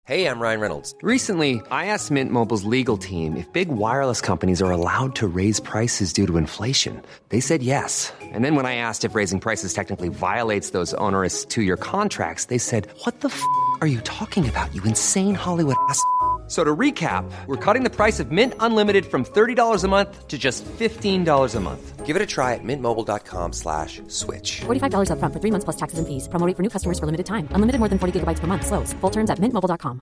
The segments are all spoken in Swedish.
Hey, I'm Ryan Reynolds. Recently, I asked Mint Mobile's legal team if big wireless companies are allowed to raise prices due to inflation. They said yes. And then when I asked if raising prices technically violates those onerous two-year contracts, they said, "What the are you talking about, you insane Hollywood ass?" So to recap, we're cutting the price of Mint Unlimited from $30 a month to just $15 a month. Give it a try at mintmobile.com/switch. $45 up front for 3 months plus taxes and fees. Promo rate for new customers for limited time. Unlimited more than 40 gigabytes per month. Slows full terms at mintmobile.com.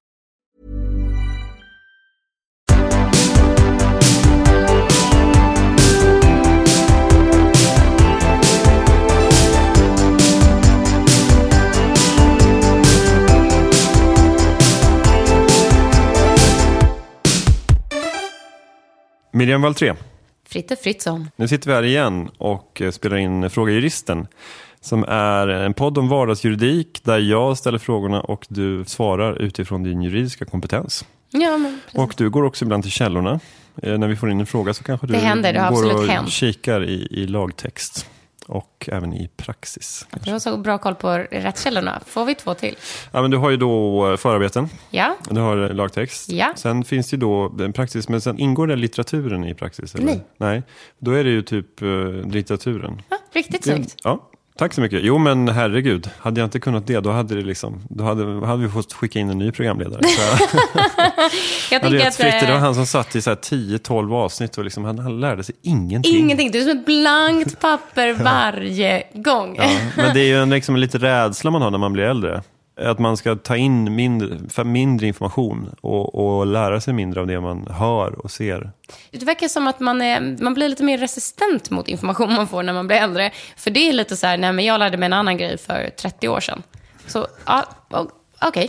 Miriam Valtré. Fritte Fritzson. Nu sitter vi här igen och spelar in Fråga Juristen, som är en podd om vardagsjuridik där jag ställer frågorna och du svarar utifrån din juridiska kompetens. Ja, men och du går också ibland till källorna. När vi får in en fråga så kanske du går och kikar i lagtext och även i praxis. Du har så bra koll på rättskällorna. Får vi 2 till? Ja, men du har ju då förarbeten. Ja. Du har lagtext. Ja. Sen finns det ju då en praxis, men sen ingår det litteraturen i praxis? Eller? Nej. Då är det ju typ litteraturen. Ja, riktigt snyggt. Ja. Tack så mycket. Jo, men herregud, hade jag inte kunnat det, då hade vi fått skicka in en ny programledare. Jag tänker att Fritte, det var han som satt i så här 10-12 avsnitt och liksom, han lärde sig ingenting. Ingenting, du är som ett blankt papper varje gång. Ja, men det är ju liksom en lite rädsla man har när man blir äldre. Att man ska ta in mindre information och lära sig mindre av det man hör och ser. Det verkar som att man blir lite mer resistent mot information man får när man blir äldre. För det är lite så här, nej men jag lärde mig en annan grej för 30 år sedan. Så, ja, okej.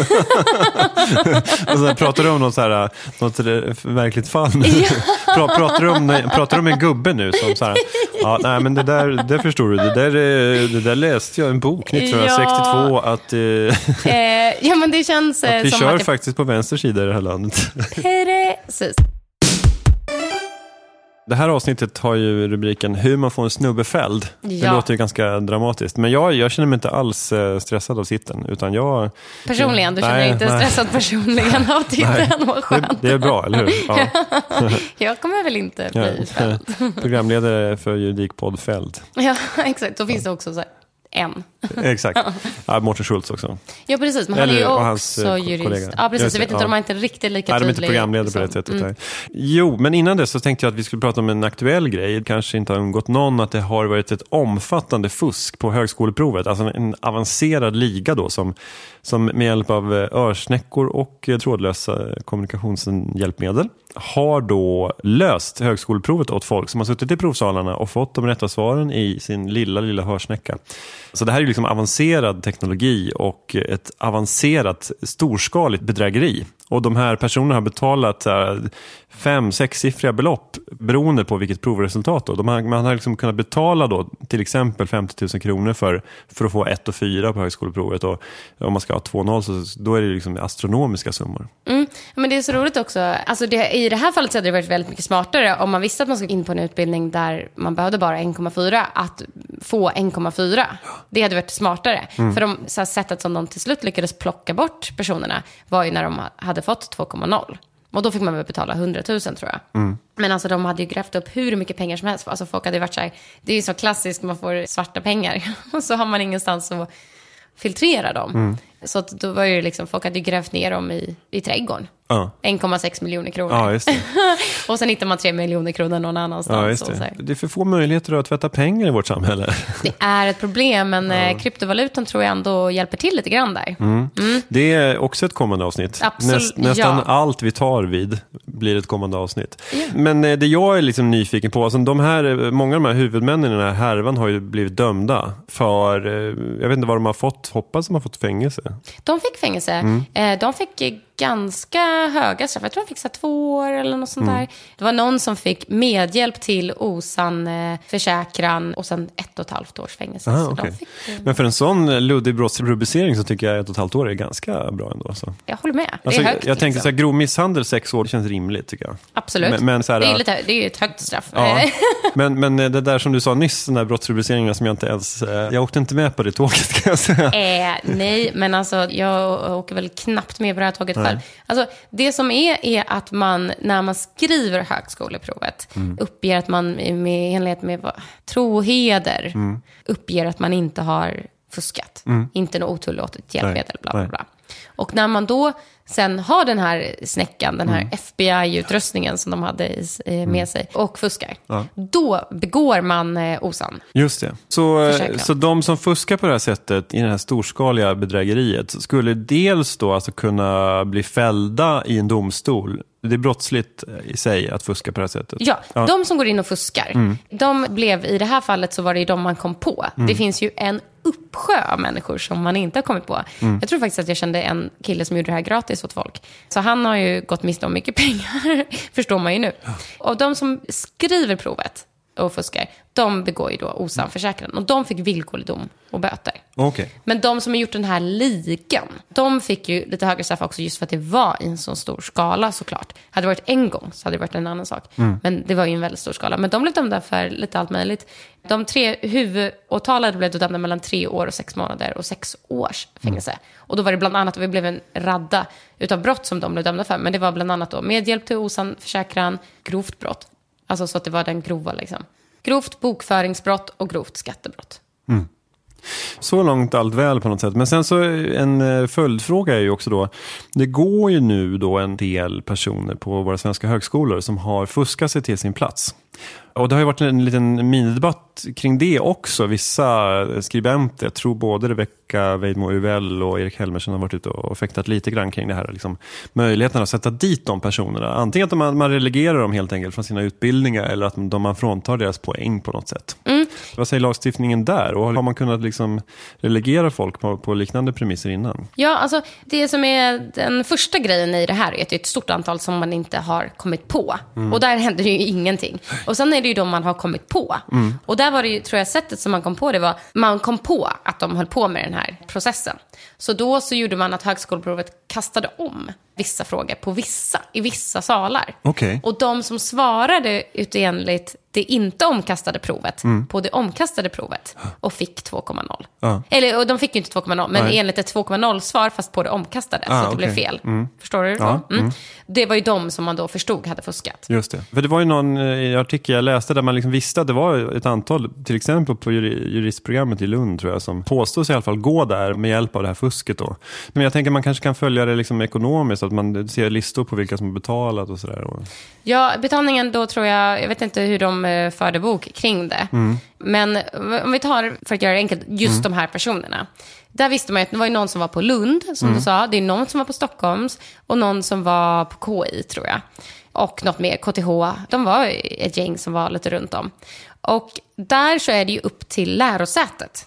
Och så pratar du om något verkligt fall nu? Ja. pratar du om en gubbe nu som så här, ja, nej men det förstår du, det där läste jag en bok 1962 att ja, men det känns att vi som kör att faktiskt på vänster sida i det här landet. Precis. Det här avsnittet har ju rubriken Hur man får en snubbe fälld. Ja. Det låter ju ganska dramatiskt. Men jag känner mig inte alls stressad av titeln. Utan jag... Personligen? Du känner dig inte stressad personligen av titeln? Vad skönt. Det är bra, eller hur? Ja. Jag kommer väl inte bli fälld. Programledare för Juridikpodd Fälld. Ja, exakt. Då finns det också så här en. Exakt. Ja, Mårten Schultz också. Ja, precis. Men han är ju också jurist. Kollega. Ja, precis. Jag vet inte om de är inte riktigt lika tydliga. Nej, de är inte programledare på det sättet. Jo, men innan det så tänkte jag att vi skulle prata om en aktuell grej. Det kanske inte har undgått någon att det har varit ett omfattande fusk på högskoleprovet. Alltså en avancerad liga då som med hjälp av örsnäckor och trådlösa kommunikationshjälpmedel har då löst högskoleprovet åt folk som har suttit i provsalarna och fått de rätta svaren i sin lilla hörsnäcka. Så det här är liksom avancerad teknologi och ett avancerat storskaligt bedrägeri. Och de här personerna har betalat 5-6-siffriga belopp beroende på vilket provresultat. Då. Man har liksom kunnat betala då till exempel 50 000 kronor för att få 1 och 4 på högskoleprovet. Och om man ska ha 2-0 så då är det liksom astronomiska summor. Men det är så roligt också. Alltså i det här fallet så hade det varit väldigt mycket smartare om man visste att man skulle in på en utbildning där man behövde bara 1,4 att få 1,4. Det hade varit smartare. För de så här, sättet som de till slut lyckades plocka bort personerna var ju när de hade fått 2,0. Och då fick man väl betala 100 000 tror jag. Men alltså de hade ju grävt upp hur mycket pengar som helst. Alltså folk hade varit så här, det är ju så klassiskt, man får svarta pengar. Och så har man ingenstans att filtrera dem. Så att då var ju liksom, folk hade ju grävt ner dem i trädgården. 1,6 miljoner kronor. Ja, just det. Och sen hittar man 3 miljoner kronor någon annanstans. Ja, just det. Det är för få möjligheter att tvätta pengar i vårt samhälle. Det är ett problem, men kryptovalutan tror jag ändå hjälper till lite grann där. Det är också ett kommande avsnitt. Nästan allt vi tar vid blir ett kommande avsnitt. Men det jag är liksom nyfiken på, alltså många av de här huvudmännen i den här härvan har ju blivit dömda för, jag vet inte vad de har fått, hoppas de har fått fängelse. De fick fängelse. De fick ganska höga straff. Jag tror de fick 2 år eller något sånt där. Det var någon som fick medhjälp till osann försäkran och sen 1,5 års fängelse. Aha, okay. Men för en sån luddig brottsrubricering så tycker jag 1,5 år är ganska bra ändå. Så. Jag håller med. Alltså, det är högt. Jag tänker så här, grov misshandel 6 år, det känns rimligt tycker jag. Absolut. Men så här, det är ju ett högt straff. Ja. Men det där som du sa nyss, den där brottsrubriceringen som jag inte ens... Jag åkte inte med på det tåget kan jag säga. Nej, men alltså jag åker väl knappt med på det här tåget själv. Alltså, det som är att man, när man skriver högskoleprovet, uppger att man med enlighet med troheder uppger att man inte har fuskat. Inte något otillåtet hjälpmedel, bla bla bla. Och när man då sen har den här snäckan, den här FBI-utrustningen som de hade med sig och fuskar, då begår man osann. Just det. Så de som fuskar på det här sättet i det här storskaliga bedrägeriet skulle dels då alltså kunna bli fällda i en domstol. Det är brottsligt i sig att fuska på det här sättet. Ja, de som går in och fuskar, de blev, i det här fallet så var det ju de man kom på. Det finns ju en uppsjö av människor som man inte har kommit på. Jag tror faktiskt att jag kände en kille som gjorde det här gratis åt folk. Så han har ju gått miste om mycket pengar, förstår man ju nu. Och de som skriver provet och fuskar, de begår ju då osann försäkran. Och de fick villkorlig dom och böter. Okay. Men de som har gjort den här ligan, de fick ju lite högre straff också just för att det var i en så stor skala såklart. Hade det varit en gång så hade det varit en annan sak. Men det var ju en väldigt stor skala. Men de blev dömda för lite allt möjligt. De 3 huvudåtalade blev dömda mellan 3 år och 6 månader och 6 års fängelse. Och då var det bland annat, och vi blev en radda utav brott som de blev dömda för. Men det var bland annat då medhjälp till osann försäkran, grovt brott. Alltså så att det var den grova liksom. Grovt bokföringsbrott och grovt skattebrott. Så långt allt väl på något sätt. Men sen så en följdfråga är ju också då, det går ju nu då en del personer på våra svenska högskolor som har fuskat sig till sin plats. Och det har ju varit en liten minidebatt kring det också. Vissa skribenter, jag tror både Rebecca Weidmo Uvell och Erik Helmersen har varit ute och fäktat lite grann kring det här. Liksom, möjligheten att sätta dit de personerna. Antingen att man relegerar dem helt enkelt från sina utbildningar eller att man fråntar deras poäng på något sätt. Vad säger lagstiftningen där? Och har man kunnat liksom relegera folk på liknande premisser innan? Ja, alltså det som är den första grejen i det här är att det är ett stort antal som man inte har kommit på. Och där händer ju ingenting. Och sen är det ju de man har kommit på. Och där var det ju, tror jag, sättet som man kom på det var, man kom på att de höll på med den här processen. Så då så gjorde man att högskoleprovet kastade om vissa frågor på i vissa salar. Okay. Och de som svarade utenligt det inte omkastade provet på det omkastade provet och fick 2,0. Eller, och de fick ju inte 2,0, men enligt ett 2,0-svar fast på det omkastade, så att det blev fel. Förstår du? Det var ju de som man då förstod hade fuskat. Just det. För det var ju någon artikel jag läste där man liksom visste att det var ett antal, till exempel på juristprogrammet i Lund tror jag, som påstås i alla fall gå där med hjälp av det här fusket då. Men jag tänker man kanske kan följa det liksom ekonomiskt, att man ser listor på vilka som har betalat och sådär. Ja, betalningen då tror jag vet inte hur de förde bok kring det. Men om vi tar, för att göra det enkelt, just de här personerna. Där visste man att det var ju någon som var på Lund, som du sa. Det är någon som var på Stockholms och någon som var på KI, tror jag. Och något mer, KTH. De var ett gäng som var lite runt om. Och där så är det ju upp till lärosätet.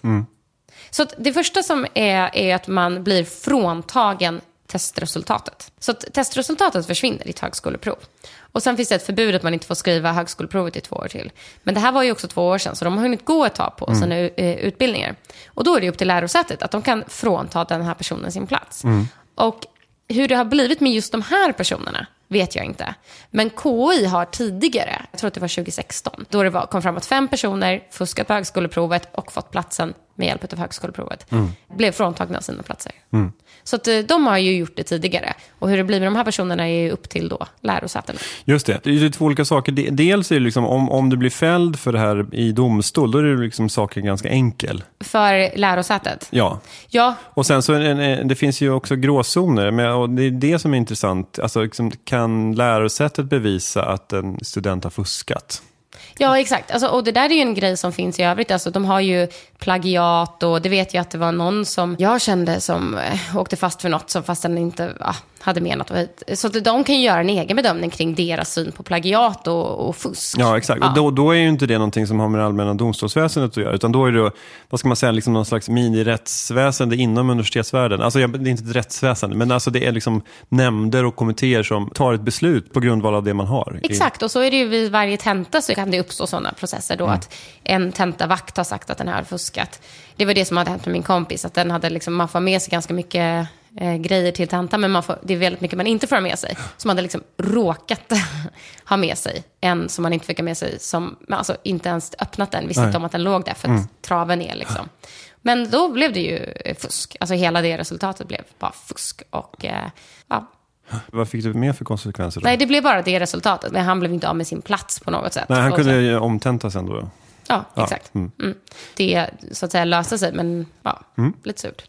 Så att det första som är att man blir fråntagen testresultatet. Så att testresultatet försvinner i ett högskoleprov. Och sen finns det ett förbud att man inte får skriva högskoleprovet i 2 år till. Men det här var ju också 2 år sedan, så de har hunnit gå ett tag på sina utbildningar. Och då är det upp till lärosätet att de kan frånta den här personen sin plats. Och hur det har blivit med just de här personerna vet jag inte. Men KI har tidigare, jag tror att det var 2016, då det kom fram att 5 personer fuskat på högskoleprovet och fått platsen med hjälp av högskoleprovet. Blev fråntagna sina platser. Så att de har ju gjort det tidigare. Och hur det blir med de här personerna är ju upp till då lärosätena. Just det. Det är ju 2 olika saker. Dels är det liksom, om du blir fälld för det här i domstol, då är det liksom saken ganska enkel. För lärosätet? Ja. Och sen så det finns ju också gråzoner. Och det är det som är intressant. Alltså liksom, kan lärosätet bevisa att en student har fuskat? Ja, exakt. Alltså, och det där är ju en grej som finns i övrigt. Alltså, de har ju plagiat, och det vet jag att det var någon som jag kände som åkte fast för något som fast den inte hade menat. Så att de kan ju göra en egen bedömning kring deras syn på plagiat och fusk. Ja, exakt. Ja. Och då är ju inte det någonting som har med det allmänna domstolsväsendet att göra, utan då är det, vad ska man säga, liksom någon slags mini-rättsväsende inom universitetsvärlden. Alltså det är inte ett rättsväsende, men alltså det är liksom nämnder och kommittéer som tar ett beslut på grundval av det man har. Exakt, och så är det ju vid varje tenta så kan det uppstå sådana processer då att en tentavakt har sagt att den här har fuskat. Det var det som hade hänt med min kompis, att den hade liksom, man får med sig ganska mycket grejer till tenta, men det är väldigt mycket man inte får med sig, som hade liksom råkat ha med sig en som man inte fick ha med sig, som alltså inte ens öppnat den, visste inte om att den låg där för att traven är liksom. Men då blev det ju fusk, alltså hela det resultatet blev bara fusk och Vad fick du med för konsekvenser då? Nej, det blev bara det resultatet, men han blev inte av med sin plats på något sätt. Nej, han kunde ju omtenta sen då. Ja, exakt. Det så att säga löste sig, men lite surt.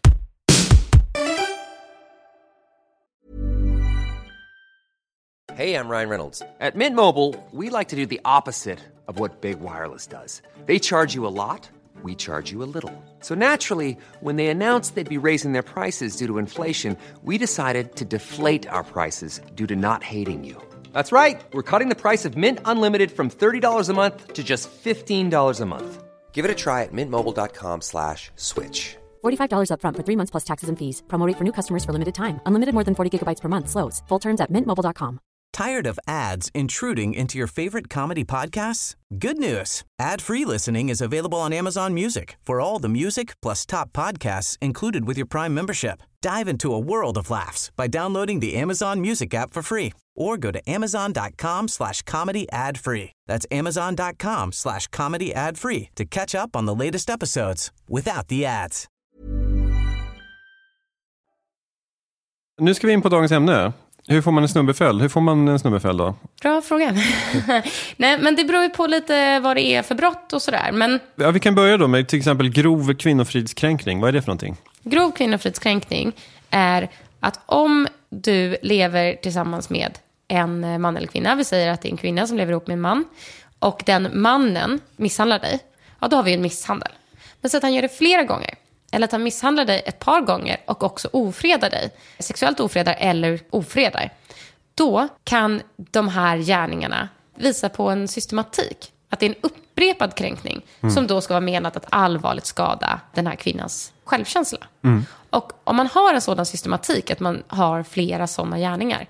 Hey, I'm Ryan Reynolds. At Mint Mobile, we like to do the opposite of what Big Wireless does. They charge you a lot, we charge you a little. So naturally, when they announced they'd be raising their prices due to inflation, we decided to deflate our prices due to not hating you. That's right. We're cutting the price of Mint Unlimited from $30 a month to just $15 a month. Give it a try at mintmobile.com/switch. $45 up front for 3 months plus taxes and fees. Promo rate for new customers for limited time. Unlimited more than 40 gigabytes per month slows. Full terms at mintmobile.com. Tired of ads intruding into your favorite comedy podcasts? Good news. Ad-free listening is available on Amazon Music for all the music plus top podcasts included with your Prime membership. Dive into a world of laughs by downloading the Amazon Music app for free or go to amazon.com/comedy ad-free. That's amazon.com/comedy ad-free to catch up on the latest episodes without the ads. Nu ska vi in på dagens ämne. Hur får man en snubbeföljd? Hur får man en snubbeföljd då? Bra fråga. Nej, men det beror ju på lite vad det är för brott och sådär. Men Ja, vi kan börja då med till exempel grov kvinnofridskränkning. Vad är det för någonting? grov kvinnofridskränkning är att om du lever tillsammans med en man eller kvinna, vi säger att det är en kvinna som lever ihop med en man, och den mannen misshandlar dig, ja då har vi en misshandel. Men så att han gör det flera gånger, eller att han misshandlar dig ett par gånger och också ofredar dig, sexuellt ofredar eller ofredar, då kan de här gärningarna visa på en systematik. Att det är en upprepad kränkning som då ska vara menat att allvarligt skada den här kvinnans självkänsla. Och om man har en sådan systematik, att man har flera sådana gärningar,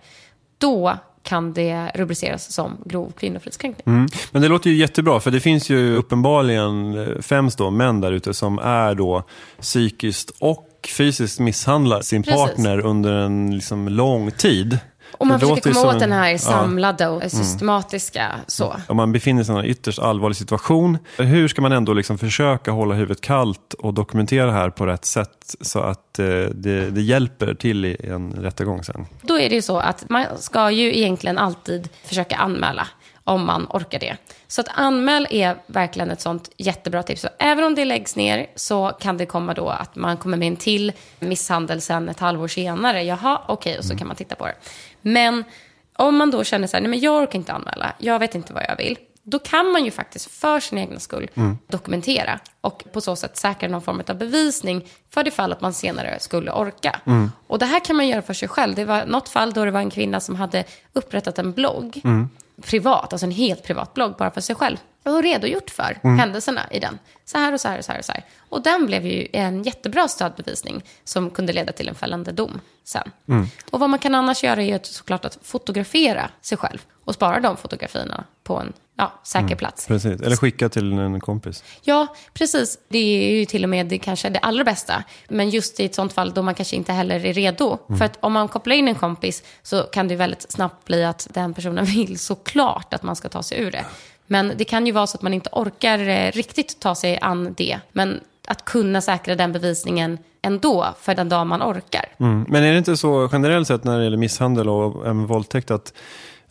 då kan det rubriceras som grov kvinnofridskränkning. Men det låter ju jättebra, för det finns ju uppenbarligen främst då män där ute som är då psykiskt och fysiskt misshandlar sin partner under en liksom lång tid. Och man Det försöker låter komma som åt den här ja. samlade och systematiska så. Om man befinner sig i en ytterst allvarlig situation, hur ska man ändå liksom försöka hålla huvudet kallt och dokumentera det här på rätt sätt så att det hjälper till i en rättegång sen? Då är det ju så att man ska ju egentligen alltid försöka anmäla om man orkar det. Så att anmäl är verkligen ett sånt jättebra tips. Så även om det läggs ner så kan det komma då att man kommer med en till misshandel sen ett halvår senare. Jaha, okej, och så kan man titta på det. Men om man då känner så här, nej men jag orkar inte anmäla, jag vet inte vad jag vill, då kan man ju faktiskt för sin egen skull dokumentera och på så sätt säkra någon form av bevisning för det fall att man senare skulle orka. Och det här kan man göra för sig själv. Det var något fall då det var en kvinna som hade upprättat en blogg privat, alltså en helt privat blogg bara för sig själv, och redogjort för händelserna i den. Så här och så här och så här och så här. Och den blev ju en jättebra stödbevisning som kunde leda till en fällande dom sen. Och vad man kan annars göra är ju såklart att fotografera sig själv och spara de fotografierna på en säker plats. Precis. Eller skicka till en kompis. Ja, precis. Det är ju till och med det kanske det allra bästa. Men just i ett sånt fall då man kanske inte heller är redo. För att om man kopplar in en kompis så kan det väldigt snabbt bli att den personen vill såklart att man ska ta sig ur det. Men det kan ju vara så att man inte orkar riktigt ta sig an det. Men att kunna säkra den bevisningen ändå för den dag man orkar. Men är det inte så generellt sett när det gäller misshandel och våldtäkt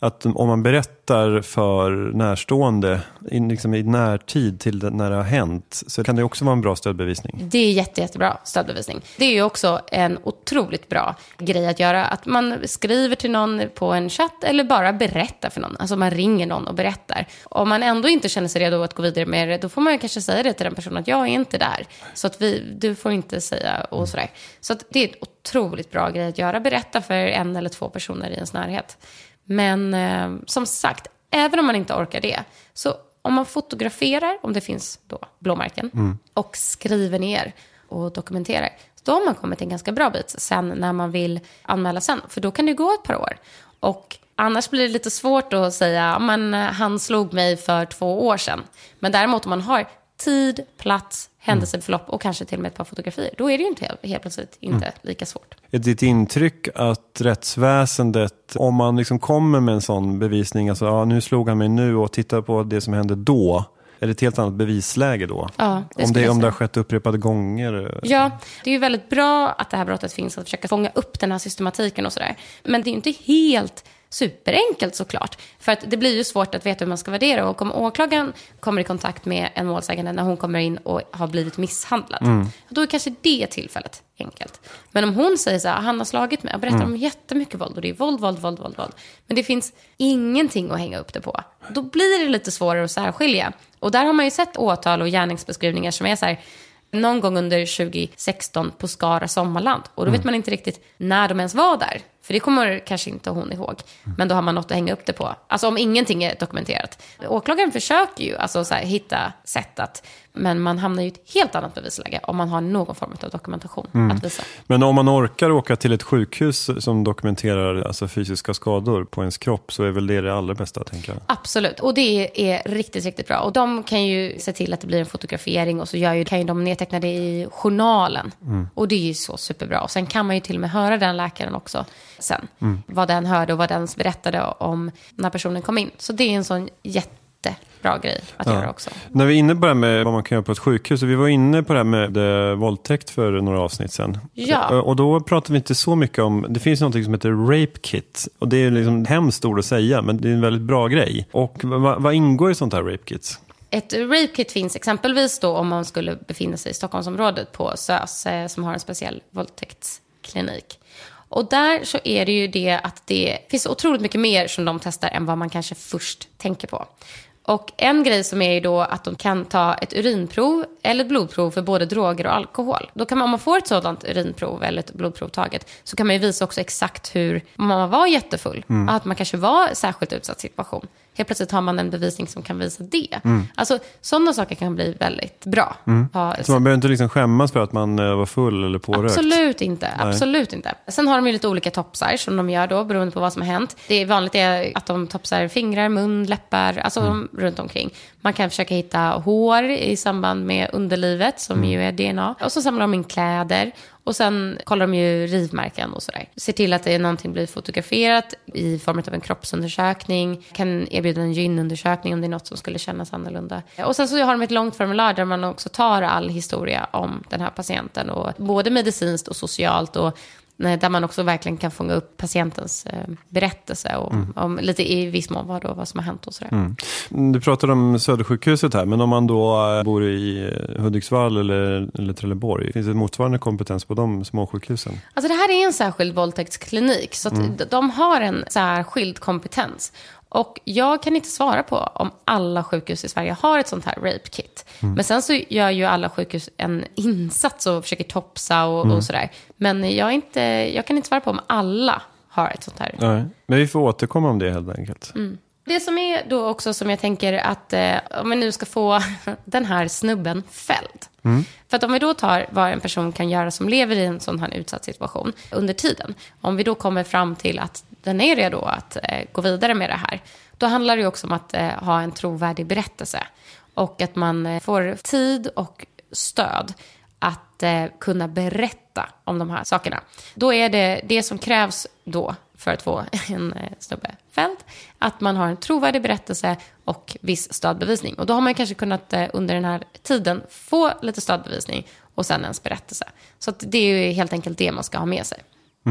Att om man berättar för närstående liksom i närtid till när det har hänt, så kan det också vara en bra stödbevisning. Det är jättebra stödbevisning. Det är ju också en otroligt bra grej att göra. Att man skriver till någon på en chatt eller bara berättar för någon. Alltså man ringer någon och berättar. Om man ändå inte känner sig redo att gå vidare med det, då får man kanske säga det till den personen att jag är inte där. Så att du får inte säga och sådär. Så att det är ett otroligt bra grej att göra. Berätta för 1 eller 2 personer i ens närhet. Men som sagt, även om man inte orkar det, så om man fotograferar, om det finns då blåmärken, och skriver ner och dokumenterar, då har man kommit en ganska bra bit sen när man vill anmäla sen. För då kan det gå ett par år. Och annars blir det lite svårt att säga, men han slog mig för 2 år sedan. Men däremot om man har tid, plats, händelseförlopp och kanske till och med ett par fotografier, då är det ju inte helt plötsligt inte lika svårt. Är ditt intryck att rättsväsendet, om man liksom kommer med en sån bevisning, alltså nu slog han mig nu och tittar på det som hände då, är det ett helt annat bevisläge då? Ja, om det har skett upprepade gånger? Ja, det är ju väldigt bra att det här brottet finns, att försöka fånga upp den här systematiken och sådär. Men det är ju inte helt superenkelt såklart. För att det blir ju svårt att veta hur man ska värdera. Och om åklagaren kommer i kontakt med en målsägande när hon kommer in och har blivit misshandlad, då är kanske det tillfället enkelt. Men om hon säger så här, han har slagit mig och berättar om jättemycket våld, och det är våld. Men det finns ingenting att hänga upp det på. Då blir det lite svårare att särskilja. Och där har man ju sett åtal och gärningsbeskrivningar som är så här, någon gång under 2016 på Skara Sommarland. Och då vet man inte riktigt när de ens var där. För det kommer kanske inte hon ihåg. Men då har man något att hänga upp det på. Alltså om ingenting är dokumenterat. Åklagaren försöker ju alltså så här, hitta sätt att... Men man hamnar ju i ett helt annat bevisläge om man har någon form av dokumentation att visa. Men om man orkar åka till ett sjukhus som dokumenterar alltså fysiska skador på ens kropp, så är väl det allra bästa, tänker jag. Absolut, och det är riktigt, riktigt bra. Och de kan ju se till att det blir en fotografering, och så kan ju de nedteckna det i journalen. Och det är ju så superbra. Och sen kan man ju till och med höra den läkaren också sen. Vad den hörde och vad den berättade om när personen kom in. Så det är en sån jättebra grej att göra också. När vi är inne på det här med vad man kan göra på ett sjukhus, så vi var inne på det här med våldtäkt för några avsnitt sedan. Ja. Och då pratar vi inte så mycket om, det finns något som heter rape kit, och det är liksom hemskt ord att säga, men det är en väldigt bra grej. Och vad ingår i sånt här rape kit? Ett rape kit finns exempelvis då om man skulle befinna sig i Stockholmsområdet på SÖS, som har en speciell våldtäktsklinik. Och där så är det ju det att det finns otroligt mycket mer som de testar än vad man kanske först tänker på. Och en grej som är ju då att de kan ta ett urinprov eller ett blodprov för både droger och alkohol. Då kan man, om man får ett sådant urinprov eller ett blodprov taget, så kan man ju visa också exakt hur man var jättefull. Att man kanske var i särskilt utsatt situation. Helt plötsligt har man en bevisning som kan visa det. Alltså sådana saker kan bli väldigt bra. Så man behöver inte liksom skämmas för att man var full eller pårökt? Absolut inte, absolut inte. Sen har de ju lite olika topsar som de gör då, beroende på vad som har hänt. Det är vanligt att de topsar fingrar, mun, läppar, alltså runt omkring. Man kan försöka hitta hår i samband med underlivet, som ju är DNA. Och så samlar de in kläder. Och sen kollar de ju rivmärken och sådär. Ser till att det är någonting blir fotograferat i form av en kroppsundersökning. Kan erbjuda en gynundersökning om det är något som skulle kännas annorlunda. Och sen så har de ett långt formulär där man också tar all historia om den här patienten. Och både medicinskt och socialt, och där man också verkligen kan fånga upp patientens berättelse och om lite i viss mån vad som har hänt och sådär. Du pratade om Södersjukhuset här, men om man då bor i Hudiksvall eller Trelleborg, finns det motsvarande kompetens på de små sjukhusen? Alltså det här är en särskild våldtäktsklinik, så att de har en särskild kompetens. Och jag kan inte svara på om alla sjukhus i Sverige har ett sånt här rape kit. Men sen så gör ju alla sjukhus en insats och försöker topsa och sådär. Men jag kan inte svara på om alla har ett sånt här. Nej, men vi får återkomma om det helt enkelt. Det som är då också som jag tänker att om vi nu ska få den här snubben fälld. För att om vi då tar vad en person kan göra som lever i en sån här utsatt situation under tiden. Om vi då kommer fram till att den är redo att gå vidare med det här. Då handlar det ju också om att ha en trovärdig berättelse. Och att man får tid och stöd att kunna berätta om de här sakerna. Då är det som krävs då för att få en snubbe fälld, att man har en trovärdig berättelse och viss stödbevisning. Och då har man kanske kunnat under den här tiden få lite stödbevisning och sen ens berättelse. Så att det är ju helt enkelt det man ska ha med sig.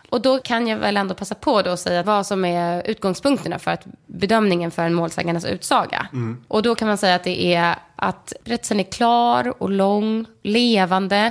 Och då kan jag väl ändå passa på då att säga vad som är utgångspunkterna för att bedömningen för en målsägandes utsaga. Och då kan man säga att det är att berättelsen är klar och lång, levande,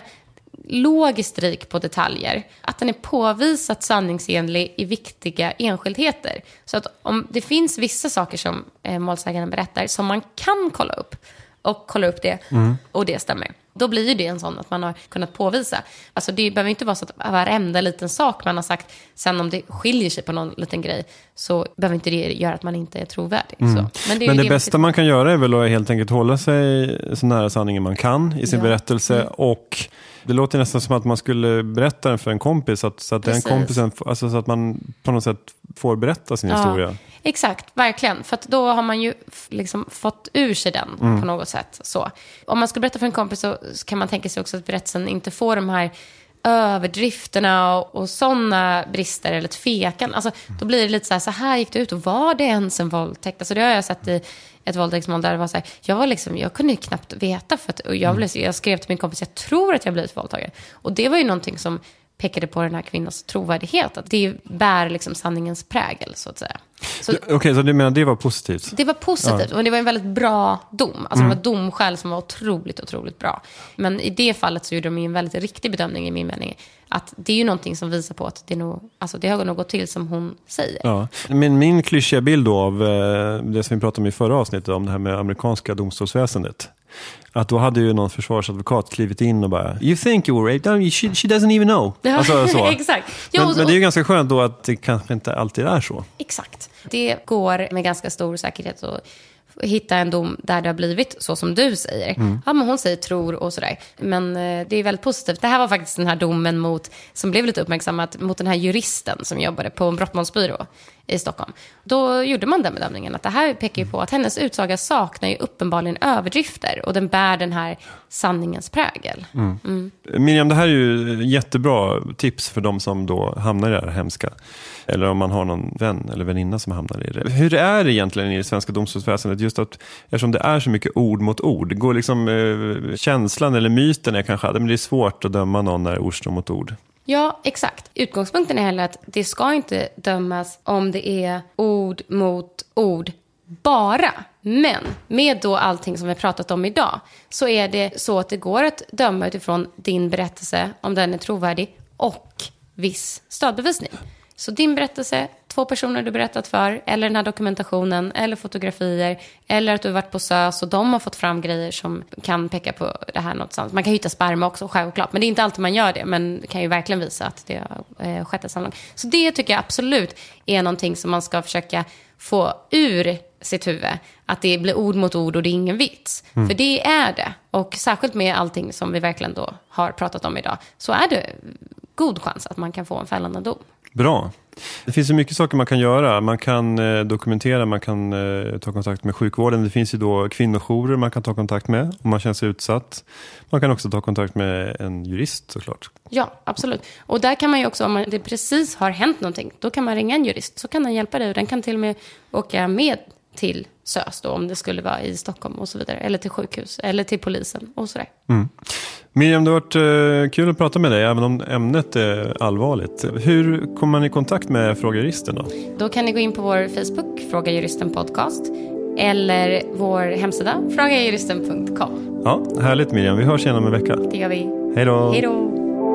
låg strik på detaljer. Att den är påvisat sanningsenlig i viktiga enskildheter. Så att om det finns vissa saker som målsäganden berättar som man kan kolla upp och kolla upp det och det stämmer. Då blir ju det en sån att man har kunnat påvisa. Alltså det behöver inte vara så att varenda liten sak man har sagt, sen om det skiljer sig på någon liten grej, så behöver inte det göra att man inte är trovärdig. Så. Men det bästa man kan göra är väl att helt enkelt hålla sig så nära sanningen man kan i sin berättelse. Och det låter nästan som att man skulle berätta den för en kompis, så att den kompisen, alltså så att man på något sätt får berätta sin historia. Exakt, verkligen. För att då har man ju liksom fått ur sig den på något sätt. Så. Om man ska berätta för en kompis så kan man tänka sig också att berättelsen inte får de här överdrifterna och sådana brister eller tvekan. Alltså, då blir det lite så här gick det ut och var det ens en våldtäkt? Alltså det har jag sett i ett våldtäktsmål där det var så här, jag kunde knappt veta för att jag skrev till min kompis, jag tror att jag blivit våldtagen. Och det var ju någonting som pekade på den här kvinnans trovärdighet, att det bär liksom sanningens prägel så att säga. Okej, så du menar det var positivt? Det var positivt, och det var en väldigt bra dom. Alltså det var domskäl som var otroligt bra. Men i det fallet så gjorde de en väldigt riktig bedömning i min mening. Att det är ju någonting som visar på att det har nog gått till som hon säger. Ja. Men min klyschiga bild då av det som vi pratade om i förra avsnittet, om det här med amerikanska domstolsväsendet. Att då hade ju någon försvarsadvokat klivit in och bara, you think you were raped? No, she doesn't even know. Alltså, så. Exakt. Men det är ju ganska skönt då att det kanske inte alltid är så. Exakt. Det går med ganska stor säkerhet att hitta en dom där det har blivit så som du säger. Ja, men hon säger tror och sådär. Men det är väldigt positivt. Det här var faktiskt den här domen som blev lite uppmärksammat mot den här juristen som jobbade på en brottmålsbyrå i Stockholm. Då gjorde man den bedömningen att det här pekar ju på att hennes utsaga saknar ju uppenbarligen överdrifter och den bär den här sanningens prägel. Miriam, det här är ju jättebra tips för de som då hamnar i det här hemska. Eller om man har någon vän eller väninna som hamnar i det. Hur är det egentligen i det svenska domstolsväsendet? Just att eftersom det är så mycket ord mot ord. Går liksom känslan eller myten är kanske att det är svårt att döma någon när ord står mot ord. Ja, exakt. Utgångspunkten är heller att det ska inte dömas om det är ord mot ord bara. Men med då allting som vi pratat om idag så är det så att det går att döma utifrån din berättelse om den är trovärdig och viss stödbevisning. Så din berättelse, 2 personer du berättat för, eller den här dokumentationen, eller fotografier, eller att du har varit på SÖS och de har fått fram grejer som kan peka på det här någonstans. Man kan hitta sperma också, självklart, men det är inte alltid man gör det, men det kan ju verkligen visa att det har skett ett samlag. Så det tycker jag absolut är någonting som man ska försöka få ur sitt huvud, att det blir ord mot ord och det är ingen vits. För det är det, och särskilt med allting som vi verkligen då har pratat om idag, så är det god chans att man kan få en fällande dom. Bra. Det finns ju mycket saker man kan göra. Man kan dokumentera, man kan ta kontakt med sjukvården. Det finns ju då kvinnojourer man kan ta kontakt med om man känner sig utsatt. Man kan också ta kontakt med en jurist såklart. Ja, absolut. Och där kan man ju också, om det precis har hänt någonting, då kan man ringa en jurist. Så kan den hjälpa dig och den kan till och med åka med till SÖS då, om det skulle vara i Stockholm och så vidare. Eller till sjukhus, eller till polisen och sådär. Miriam, det har varit kul att prata med dig, även om ämnet är allvarligt. Hur kommer man i kontakt med Fråga Juristen då? Då kan ni gå in på vår Facebook, Fråga Juristen podcast, eller vår hemsida, frågajuristen.com. Ja, härligt Miriam. Vi hörs igen om en vecka. Det gör vi. Hej då. Hej då.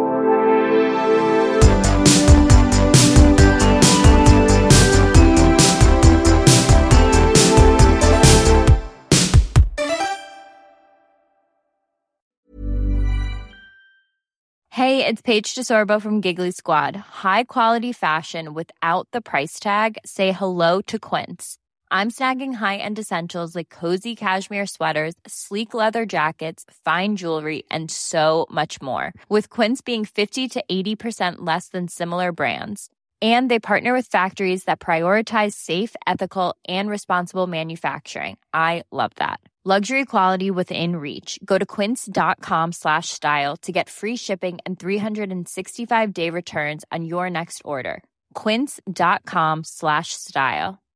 Hey, it's Paige DeSorbo from Giggly Squad. High quality fashion without the price tag. Say hello to Quince. I'm snagging high-end essentials like cozy cashmere sweaters, sleek leather jackets, fine jewelry, and so much more. With Quince being 50 to 80% less than similar brands. And they partner with factories that prioritize safe, ethical, and responsible manufacturing. I love that. Luxury quality within reach. Go to quince.com/style to get free shipping and 365-day returns on your next order. Quince.com/style.